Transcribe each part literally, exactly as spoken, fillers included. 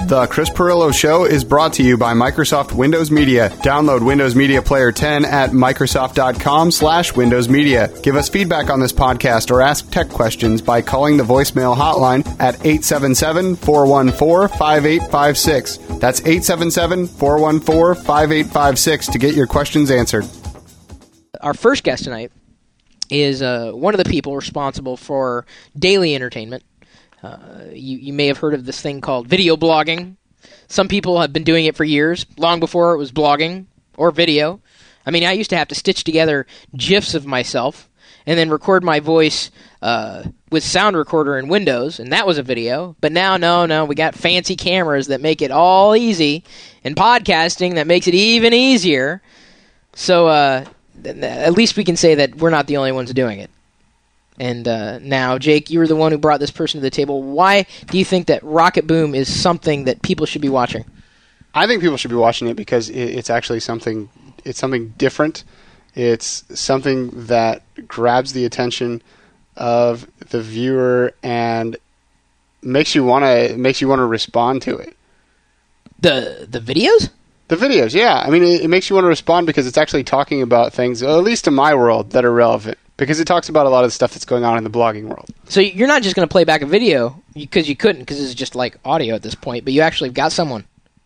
The Chris Pirillo Show is brought to you by Microsoft Windows Media. Download Windows Media Player ten at Microsoft.com slash Windows Media. Give us feedback on this podcast or ask tech questions by calling the voicemail hotline at eight seven seven, four one four, five eight five six. That's eight seven seven, four one four, five eight five six to get your questions answered. Our first guest tonight is uh, one of the people responsible for daily entertainment. Uh, you, you may have heard of this thing called video blogging. Some people have been doing it for years, long before it was blogging or video. I mean, I used to have to stitch together GIFs of myself and then record my voice uh, with Sound Recorder in Windows, and that was a video. But now, no, no, we got fancy cameras that make it all easy, and podcasting that makes it even easier. So uh, at least we can say that we're not the only ones doing it. And uh, now, Jake, you were the one who brought this person to the table. Why do you think that Rocket Boom is something that people should be watching? I think people should be watching it because it's actually something. It's something different. It's something that grabs the attention of the viewer and makes you want to makes you want to respond to it. The the videos? The videos, yeah. I mean, it, it makes you want to respond because it's actually talking about things, at least in my world, that are relevant. Because it talks about a lot of the stuff that's going on in the blogging world. So you're not just going to play back a video because you couldn't, because it's just like audio at this point, but you actually got someone.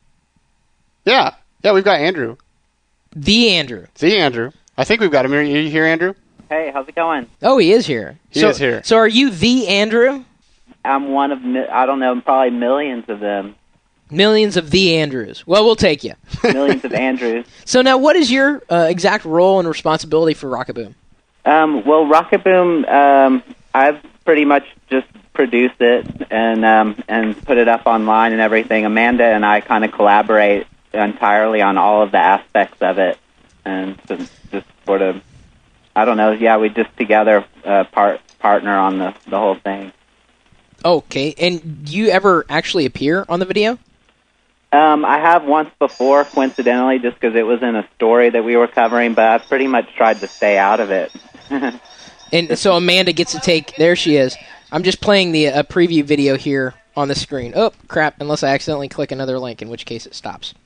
Yeah. Yeah, we've got Andrew. The Andrew. The Andrew. I think we've got him. Are you here, Andrew? Hey, how's it going? Oh, he is here. He so, is here. So are you the Andrew? I'm one of, I don't know, probably millions of them. Millions of the Andrews. Well, we'll take you. Millions of Andrews. So now what is your uh, exact role and responsibility for Rocket Boom? Um, well, Rocket Boom, um, I've pretty much just produced it and um, and put it up online and everything. Amanda and I kind of collaborate entirely on all of the aspects of it, and just, just sort of, I don't know, yeah, we just together uh, part partner on the the whole thing. Okay, and do you ever actually appear on the video? Um, I have once before, coincidentally, just because it was in a story that we were covering, but I've pretty much tried to stay out of it. And so Amanda gets to take... There she is. I'm just playing the uh, preview video here on the screen. Oh, crap, unless I accidentally click another link, in which case it stops.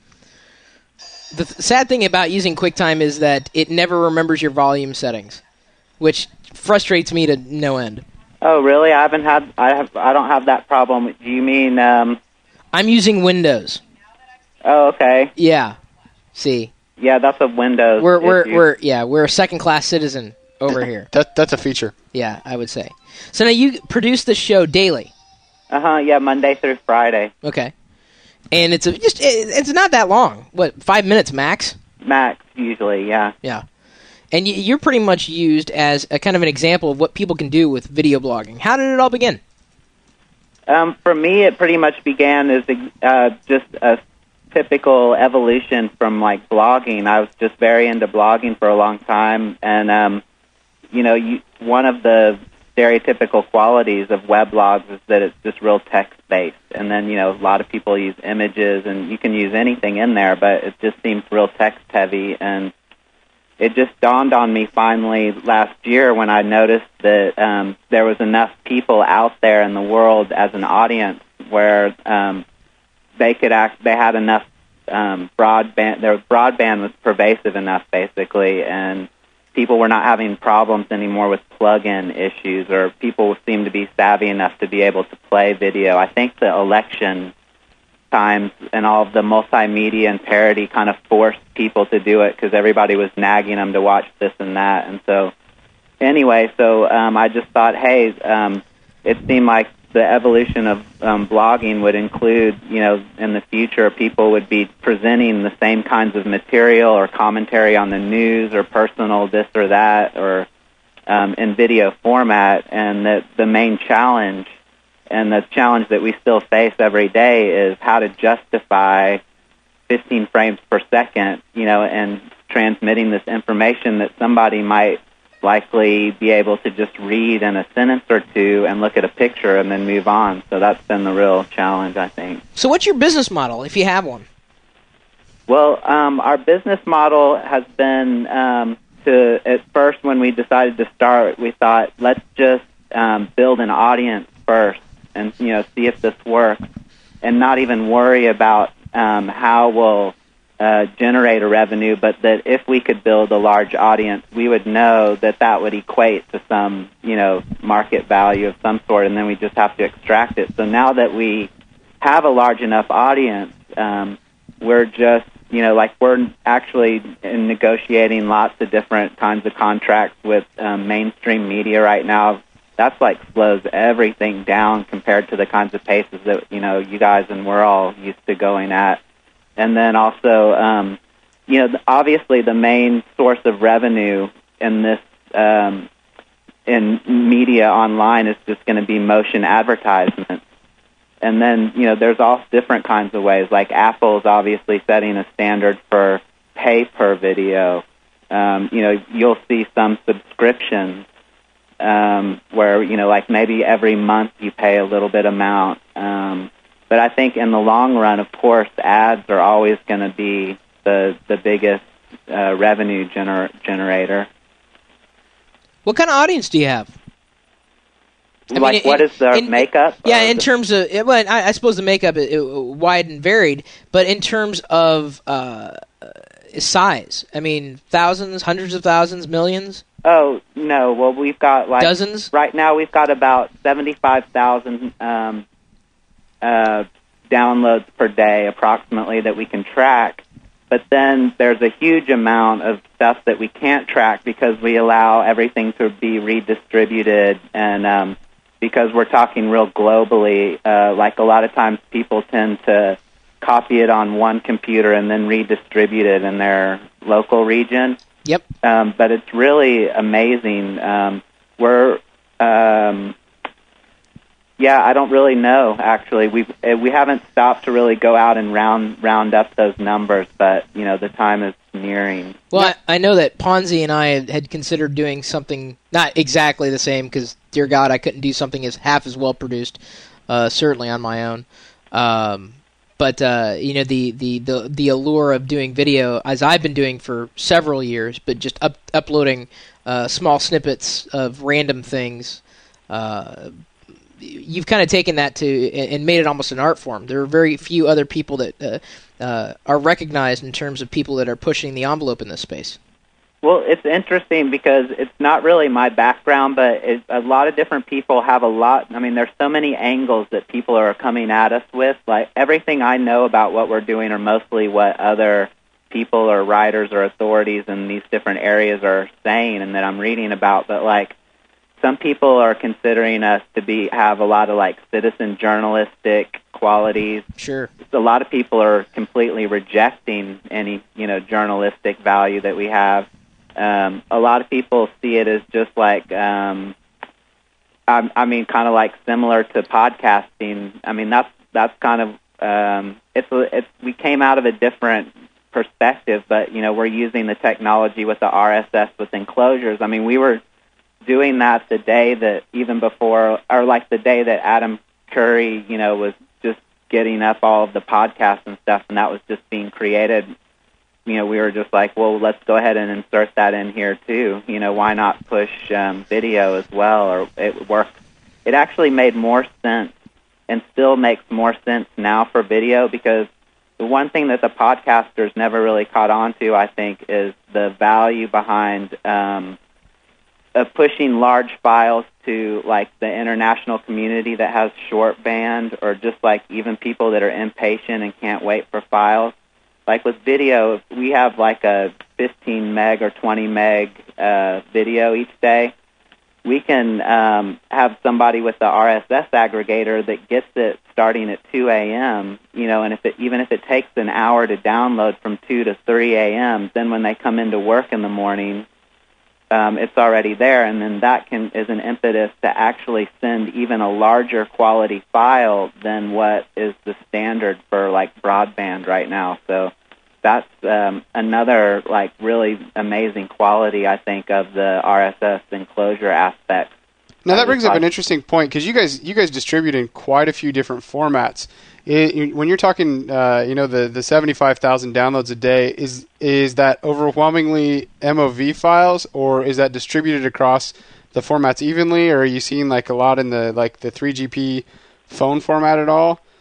The th- sad thing about using QuickTime is that it never remembers your volume settings, which frustrates me to no end. Oh, really? I haven't had... I have. I don't have that problem. Do you mean... Um... I'm using Windows. Oh, okay. Yeah. See. Yeah, that's a Windows We're we're issue. we're yeah, we're a second-class citizen over here. That that's a feature. Yeah, I would say. So now you produce the show daily. Uh-huh, yeah, Monday through Friday. Okay. And it's a, just it, it's not that long. What, five minutes max? Max, usually, yeah. Yeah. And you, you're pretty much used as a kind of an example of what people can do with video blogging. How did it all begin? Um, for me, it pretty much began as uh, just a typical evolution from, like, blogging. I was just very into blogging for a long time, and, um, you know, you, one of the stereotypical qualities of weblogs is that it's just real text-based, and then, you know, a lot of people use images, and you can use anything in there, but it just seems real text-heavy, and it just dawned on me finally last year when I noticed that um, there was enough people out there in the world as an audience where um, they could act. They had enough um, broadband. Their broadband was pervasive enough, basically, and people were not having problems anymore with plug-in issues, or people seemed to be savvy enough to be able to play video. I think the election times and all of the multimedia and parody kind of forced people to do it because everybody was nagging them to watch this and that. And so, anyway, so um, I just thought, hey, um, it seemed like the evolution of um, blogging would include, you know, in the future, people would be presenting the same kinds of material or commentary on the news or personal this or that or um, in video format. And that the main challenge and the challenge that we still face every day is how to justify fifteen frames per second, you know, and transmitting this information that somebody might likely be able to just read in a sentence or two and look at a picture and then move on. So that's been the real challenge, I think. So what's your business model, if you have one? Well, um, our business model has been um, to, at first when we decided to start, we thought, let's just um, build an audience first and, you know, see if this works. and not even worry about um, how we'll uh, generate a revenue, but that if we could build a large audience, we would know that that would equate to some, you know, market value of some sort, and then we just have to extract it. So now that we have a large enough audience, um, we're just, you know, like we're actually in negotiating lots of different kinds of contracts with um, mainstream media right now. That's like slows everything down compared to the kinds of paces that, you know, you guys and we're all used to going at. And then also, um, you know, obviously the main source of revenue in this, um, in media online is just going to be motion advertisements. And then, you know, there's all different kinds of ways. Like Apple's obviously setting a standard for pay per video. Um, you know, you'll see some subscriptions um, where, you know, like maybe every month you pay a little bit amount. Um, but I think in the long run, of course, ads are always going to be the the biggest uh, revenue gener- generator. What kind of audience do you have? I like mean, what in, is the in, makeup? Yeah, in the, terms of, well, I, I suppose the makeup is wide and varied, but in terms of uh, size, I mean, thousands, hundreds of thousands, millions? Oh, no, well, we've got like... Dozens? Right now we've got about seventy-five thousand um, uh, downloads per day, approximately, that we can track. But then there's a huge amount of stuff that we can't track because we allow everything to be redistributed, and um, because we're talking real globally, uh, like a lot of times people tend to copy it on one computer and then redistribute it in their local region. Yep. Um, but it's really amazing. Um, we're, um, yeah, I don't really know. Actually, we we haven't stopped to really go out and round round up those numbers, but you know the time is nearing. Well, I, I know that Ponzi and I had, had considered doing something not exactly the same because, dear God, I couldn't do something as half as well produced, uh, certainly on my own. Um, But uh, you know the, the, the, the allure of doing video, as I've been doing for several years, but just up, uploading uh, small snippets of random things, uh, you've kind of taken that to and made it almost an art form. There are very few other people that uh, uh, are recognized in terms of people that are pushing the envelope in this space. Well, it's interesting because it's not really my background, but it, a lot of different people have a lot. I mean, there's so many angles that people are coming at us with. Like, everything I know about what we're doing are mostly what other people or writers or authorities in these different areas are saying and that I'm reading about. But, like, some people are considering us to be have a lot of, like, citizen journalistic qualities. Sure. A lot of people are completely rejecting any, you know, journalistic value that we have. Um, a lot of people see it as just like, um, I, I mean, kind of like similar to podcasting. I mean, that's that's kind of um, it's it's we came out of a different perspective, but you know, we're using the technology with the R S S with enclosures. I mean, we were doing that the day that even before, or like the day that Adam Curry, you know, was just getting up all of the podcasts and stuff, and that was just being created. You know, we were just like, well, let's go ahead and insert that in here too. You know, why not push um, video as well? Or it worked. It actually made more sense, and still makes more sense now for video, because the one thing that the podcasters never really caught on to, I think, is the value behind um, of pushing large files to like the international community that has short band, or just like even people that are impatient and can't wait for files. Like with video, we have like a fifteen meg or twenty meg uh, video each day. We can um, have somebody with the R S S aggregator that gets it starting at two a.m., you know, and if it, even if it takes an hour to download from two to three a.m., then when they come into work in the morning, um, it's already there, and then that can is an impetus to actually send even a larger quality file than what is the standard for like broadband right now. So that's um, another like really amazing quality, I think, of the R S S enclosure aspect. Now that brings up an interesting point, because you guys you guys distribute in quite a few different formats. It, when you're talking, uh, you know, the, the seventy-five thousand downloads a day, is is that overwhelmingly M O V files, or is that distributed across the formats evenly, or are you seeing like a lot in the like the three G P phone format at all?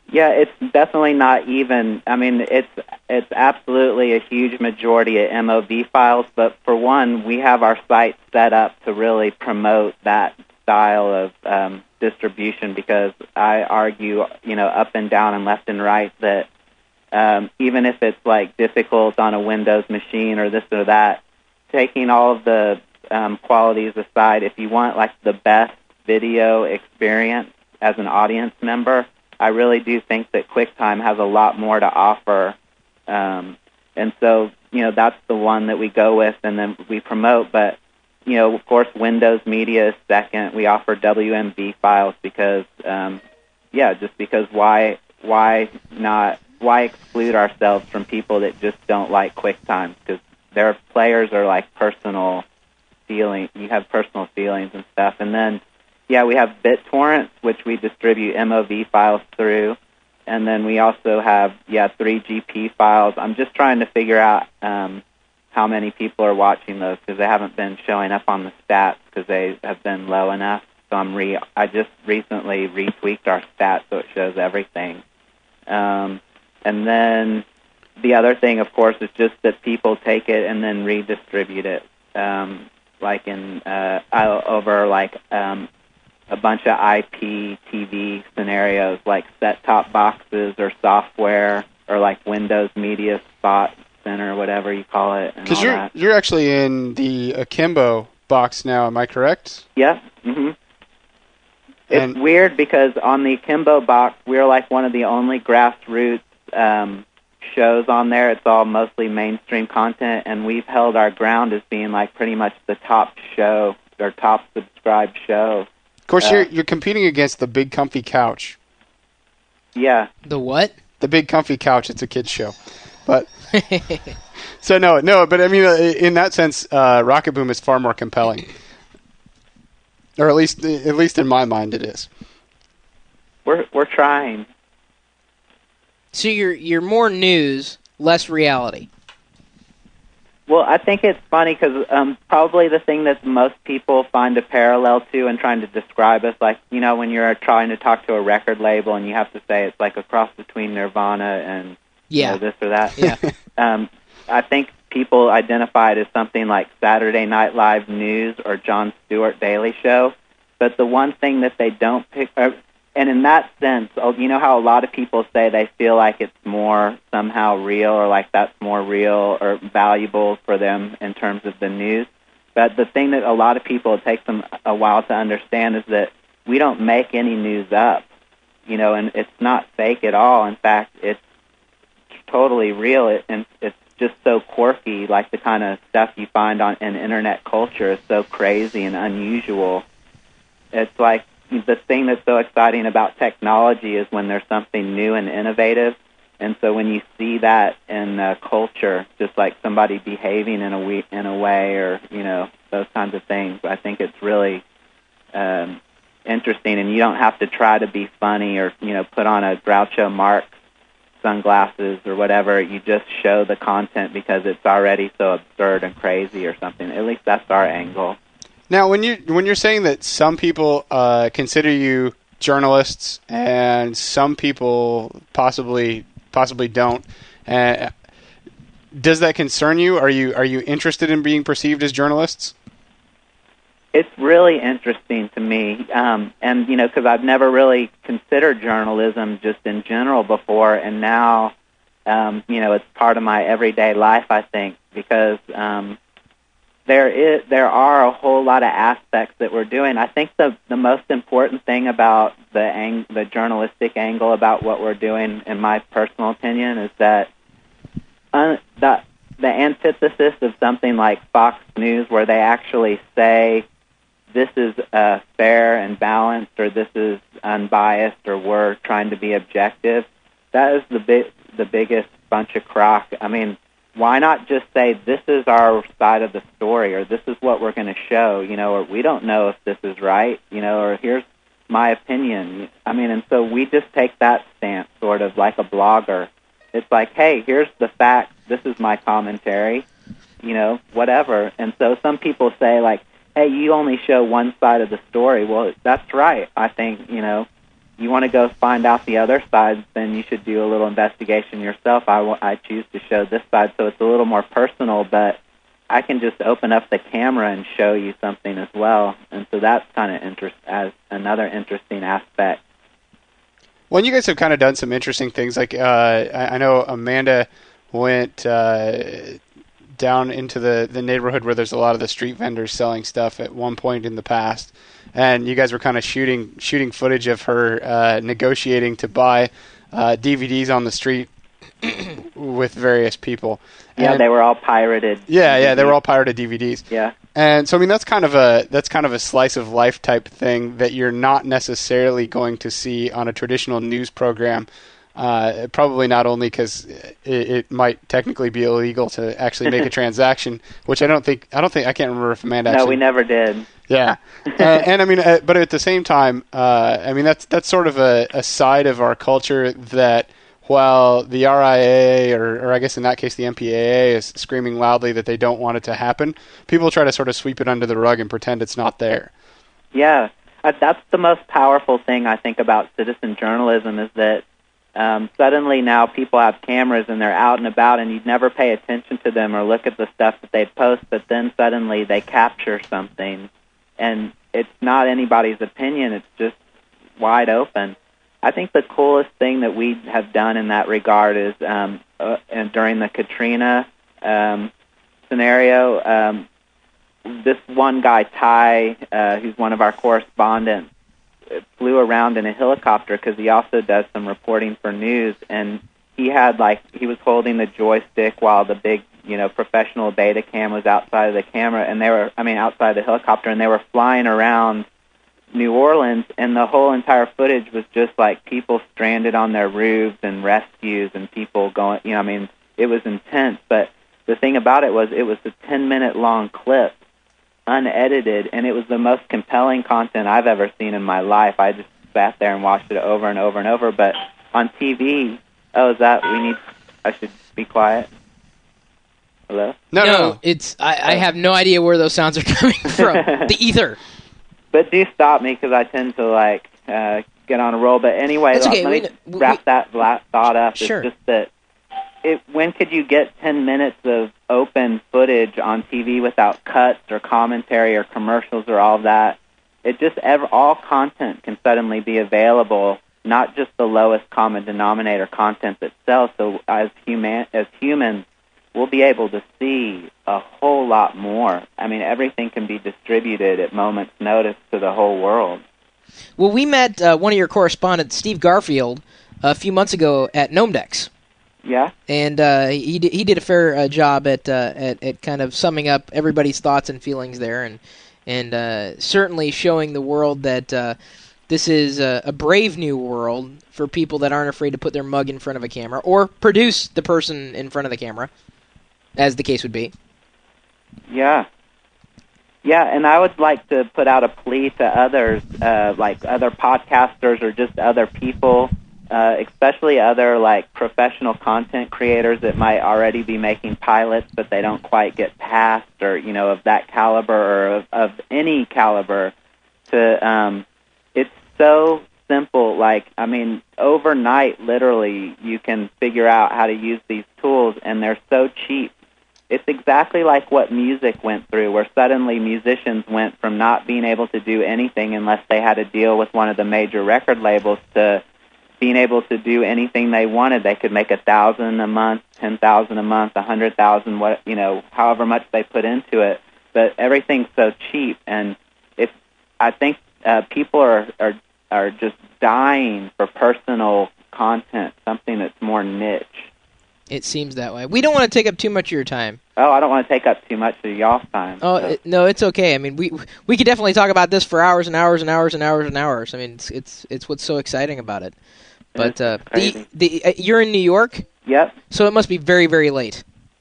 Yeah, it's definitely not even. I mean, it's it's absolutely a huge majority of M O V files, but for one, we have our site set up to really promote that style of um, distribution, because I argue, you know, up and down and left and right that um, even if it's like difficult on a Windows machine or this or that, taking all of the um, qualities aside, if you want like the best video experience as an audience member, I really do think that QuickTime has a lot more to offer. Um, and so, you know, that's the one that we go with and then we promote. But, you know, of course, Windows Media is second. We offer W M V files because, um, yeah, just because why why not, why exclude ourselves from people that just don't like QuickTime? Because their players are like personal feeling. You have personal feelings and stuff. And then, yeah, we have BitTorrent, which we distribute M O V files through, and then we also have, yeah, three G P files. I'm just trying to figure out um, how many people are watching those, because they haven't been showing up on the stats because they have been low enough. So I'm re I just recently retweaked our stats so it shows everything. Um, and then the other thing, of course, is just that people take it and then redistribute it, um, like in uh, over like. Um, a bunch of I P T V scenarios like set-top boxes or software or like Windows Media Spot Center, whatever you call it. Because you're that. you're actually in the Akimbo box now, am I correct? Yeah. Mm-hmm. And it's weird because on the Akimbo box, we're like one of the only grassroots um, shows on there. It's all mostly mainstream content, and we've held our ground as being like pretty much the top show or top subscribed show. Of course, Uh, you're you're competing against the Big Comfy Couch. Yeah. The what? The Big Comfy Couch. It's a kids show, but so no, no. But I mean, in that sense, uh, Rocket Boom is far more compelling, or at least at least in my mind, it is. We're we're trying. So you're you're more news, less reality. Well, I think it's funny because um, probably the thing that most people find a parallel to and trying to describe us, like, you know, when you're trying to talk to a record label and you have to say it's like a cross between Nirvana and Yeah. you know, this or that. Yeah. um, I think people identify it as something like Saturday Night Live News or Jon Stewart Daily Show. But the one thing that they don't pick up, and in that sense, you know how a lot of people say they feel like it's more somehow real or like that's more real or valuable for them in terms of the news. But the thing that a lot of people, it takes them a while to understand is that we don't make any news up, you know, and it's not fake at all. In fact, it's totally real, it, and it's just so quirky, like the kind of stuff you find on in internet culture is so crazy and unusual. It's like, the thing that's so exciting about technology is when there's something new and innovative. And so when you see that in uh, culture, just like somebody behaving in a we- in a way or, you know, those kinds of things, I think it's really um, interesting. And you don't have to try to be funny or, you know, put on a Groucho Marx sunglasses or whatever. You just show the content because it's already so absurd and crazy or something. At least that's our angle. Now, when you when you're saying that some people uh, consider you journalists and some people possibly possibly don't, uh, does that concern you? Are you are you interested in being perceived as journalists? It's really interesting to me, um, and you know, because I've never really considered journalism just in general before, and now, um, you know, it's part of my everyday life. I think because. Um, There is, there are a whole lot of aspects that we're doing. I think the the most important thing about the ang- the journalistic angle about what we're doing, in my personal opinion, is that uh, the the antithesis of something like Fox News, where they actually say this is uh, fair and balanced, or this is unbiased, or we're trying to be objective. That is the big the biggest bunch of crock. I mean. Why not just say, this is our side of the story, or this is what we're going to show, you know, or we don't know if this is right, you know, or here's my opinion. I mean, and so we just take that stance, sort of like a blogger. It's like, hey, here's the facts, this is my commentary, you know, whatever. And so some people say, like, hey, you only show one side of the story. Well, that's right. I think, you know, you want to go find out the other side, then you should do a little investigation yourself. I, w- I choose to show this side, so it's a little more personal, but I can just open up the camera and show you something as well. And so that's kind of interest as another interesting aspect. Well, you guys have kind of done some interesting things. Like uh, I, I know Amanda went uh, down into the, the neighborhood where there's a lot of the street vendors selling stuff at one point in the past, and you guys were kind of shooting shooting footage of her uh, negotiating to buy uh, D V Ds on the street with various people. Yeah, and, they were all pirated. Yeah, yeah, they were all pirated D V Ds. Yeah. And so I mean that's kind of a that's kind of a slice of life type thing that you're not necessarily going to see on a traditional news program. Uh, probably not only because it, it might technically be illegal to actually make a transaction, which I don't think I don't think I can't remember if Amanda. No, actually, we never did. Yeah, uh, and I mean, uh, but at the same time, uh, I mean that's that's sort of a, a side of our culture that while the R I A A, or, or I guess in that case the M P A A, is screaming loudly that they don't want it to happen, people try to sort of sweep it under the rug and pretend it's not there. Yeah, uh, that's the most powerful thing I think about citizen journalism is that um, suddenly now people have cameras and they're out and about and you'd never pay attention to them or look at the stuff that they post, but then suddenly they capture something and it's not anybody's opinion, it's just wide open. I think the coolest thing that we have done in that regard is um, uh, and during the Katrina um, scenario, um, this one guy, Ty, uh, who's one of our correspondents, flew around in a helicopter because he also does some reporting for news, and he had like he was holding the joystick while the big, you know, professional Betacam was outside of the camera, and they were, I mean, outside the helicopter, and they were flying around New Orleans, and the whole entire footage was just like people stranded on their roofs and rescues and people going, you know, I mean, it was intense, but the thing about it was it was a ten-minute long clip, unedited, and it was the most compelling content I've ever seen in my life. I just sat there and watched it over and over and over, but on T V, oh, is that, we need, I should be quiet? Hello? No, no, no. it's, I, I have no idea where those sounds are coming from. The ether. But do stop me because I tend to, like, uh, get on a roll. But anyway, That's okay. let me we, wrap we, that la- thought up. Sure. It's just that it, when could you get ten minutes of open footage on T V without cuts or commentary or commercials or all of that? It just, ever, all content can suddenly be available, not just the lowest common denominator content itself. So as human, as humans, we'll be able to see a whole lot more. I mean, everything can be distributed at moment's notice to the whole world. Well, we met uh, one of your correspondents, Steve Garfield, a few months ago at Gnomedex. Yeah? And uh, he did, he did a fair uh, job at, uh, at at kind of summing up everybody's thoughts and feelings there, and and uh, certainly showing the world that uh, this is a, a brave new world for people that aren't afraid to put their mug in front of a camera or produce the person in front of the camera, as the case would be. Yeah. Yeah, and I would like to put out a plea to others, uh, like other podcasters or just other people, uh, especially other like professional content creators that might already be making pilots, but they don't quite get past, or, you know, of that caliber or of, of any caliber. To um, it's so simple. Like, I mean, overnight, literally, you can figure out how to use these tools, and they're so cheap. It's exactly like what music went through, where suddenly musicians went from not being able to do anything unless they had to deal with one of the major record labels to being able to do anything they wanted. They could make a thousand a month, ten thousand a month, a hundred thousand, what, you know, however much they put into it. But everything's so cheap, and it's, I think uh, people are, are are just dying for personal content, something that's more niche. It seems that way. We don't want to take up too much of your time. Oh, I don't want to take up too much of y'all's time. Oh, so. it, no, it's okay. I mean, we we could definitely talk about this for hours and hours and hours and hours and hours. I mean, it's it's, it's what's so exciting about it. But uh, the the uh, you're in New York? Yep. So it must be very, very late.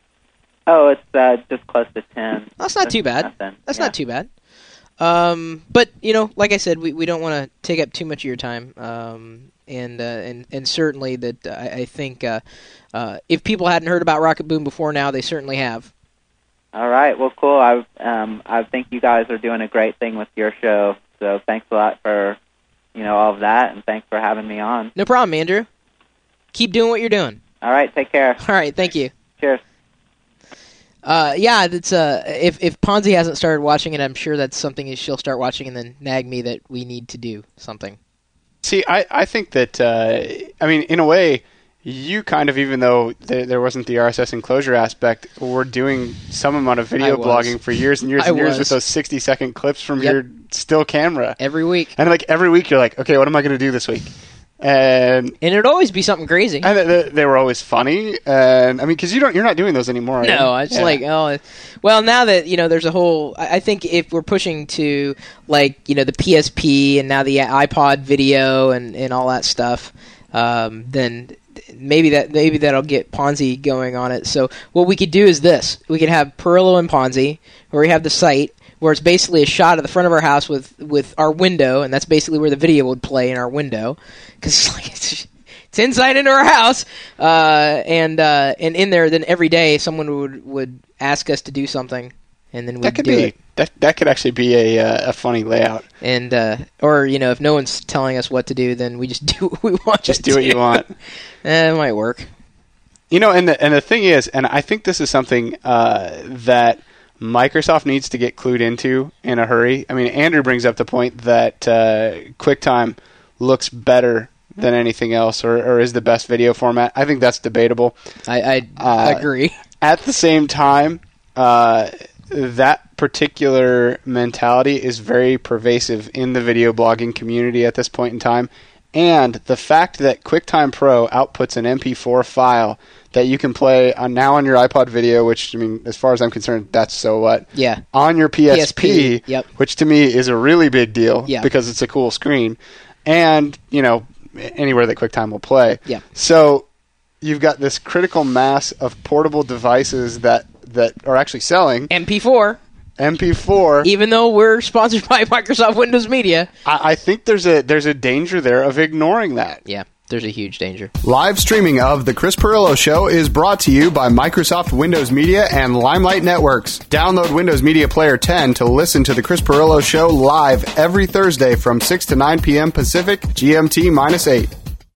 Oh, it's uh, just close to ten. That's not That's too bad. Nothing. That's yeah. not too bad. Um, but you know, like I said, we, we don't want to take up too much of your time. Um, and uh, and and certainly that uh, I, I think uh, uh, if people hadn't heard about Rocket Boom before now, they certainly have. All right. Well, cool. I um I think you guys are doing a great thing with your show. So thanks a lot for you know, all of that, and thanks for having me on. No problem, Andrew. Keep doing what you're doing. All right, take care. All right, thank you. Cheers. Uh, yeah, it's uh, if if Ponzi hasn't started watching it, I'm sure that's something that she'll start watching and then nag me that we need to do something. See, I, I think that, uh, I mean, in a way, you kind of, even though there, there wasn't the R S S enclosure aspect, were doing some amount of video blogging for years and years I and years was. with those sixty-second clips from Yep. your still camera. Every week. And like every week you're like, okay, what am I going to do this week? And And it'd always be something crazy. and they, they were always funny. And I mean, because you don't, you're not doing those anymore. Are No, you? I just Yeah. like, oh, well, now that, you know, there's a whole, I I think if we're pushing to, like, you know, the P S P and now the iPod video and, and all that stuff, um, then maybe that maybe that'll get Ponzi going on it. So what we could do is this. We could have Perillo and Ponzi, where we have the site, where it's basically a shot of the front of our house with, with our window, and that's basically where the video would play in our window, because like, it's, it's insight into our house, uh, and uh, and in there, then every day someone would, would ask us to do something, and then we'd That could do be it. that. That could actually be a uh, a funny layout. And uh, or you know, if no one's telling us what to do, then we just do what we want. Just to do what you want. Eh, it might work. You know, and the and the thing is, and I think this is something uh, that Microsoft needs to get clued into in a hurry. I mean, Andrew brings up the point that uh, QuickTime looks better than anything else, or, or is the best video format. I think that's debatable. I, I Uh, agree. At the same time, uh, that particular mentality is very pervasive in the video blogging community at this point in time. And the fact that QuickTime Pro outputs an M P four file that you can play on now on your iPod video, which, I mean, as far as I'm concerned, that's so what. Yeah. On your P S P, P S P, yep. which to me is a really big deal Yeah. because it's a cool screen. And, you know, anywhere that QuickTime will play. Yeah. So you've got this critical mass of portable devices that, that are actually selling M P four. M P four. Even though we're sponsored by Microsoft Windows Media. I, I think there's a there's a danger there of ignoring that. Yeah, there's a huge danger. Live streaming of The Chris Perillo Show is brought to you by Microsoft Windows Media and Limelight Networks. Download Windows Media Player ten to listen to The Chris Perillo Show live every Thursday from six to nine p.m. Pacific, G M T minus eight.